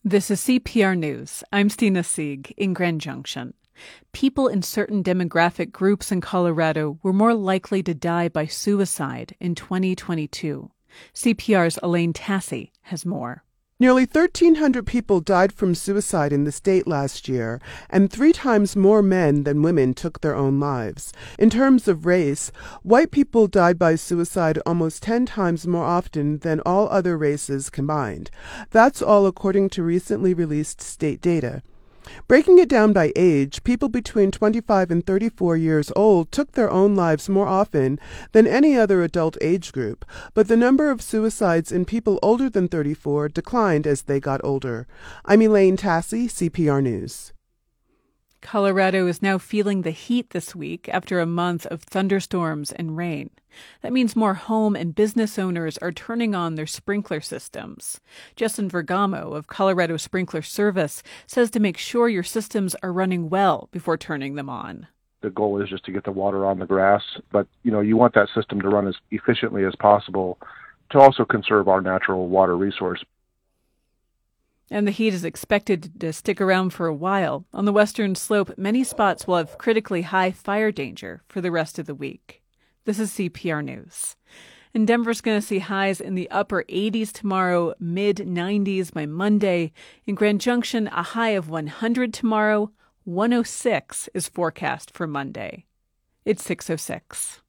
This is CPR News. I'm Stina Sieg in Grand Junction. People in certain demographic groups in Colorado were more likely to die by suicide in 2022. CPR's Elaine Tassi has more. Nearly 1,300 people died from suicide in the state last year, and 3 times more men than women took their own lives. In terms of race, white people died by suicide almost 10 times more often than all other races combined. That's all according to recently released state data. Breaking it down by age, people between 25 and 34 years old took their own lives more often than any other adult age group, but the number of suicides in people older than 34 declined as they got older. I'm Elaine Tassi, CPR News. Colorado is now feeling the heat this week after a month of thunderstorms and rain. That means more home and business owners are turning on their sprinkler systems. Justin Vergamo of Colorado Sprinkler Service says to make sure your systems are running well before turning them on. The goal is just to get the water on the grass, but you want that system to run as efficiently as possible to also conserve our natural water resource. And the heat is expected to stick around for a while. On the western slope, many spots will have critically high fire danger for the rest of the week. This is CPR News. And Denver's going to see highs in the upper 80s tomorrow, mid-90s by Monday. In Grand Junction, a high of 100 tomorrow. 106 is forecast for Monday. It's 6:06.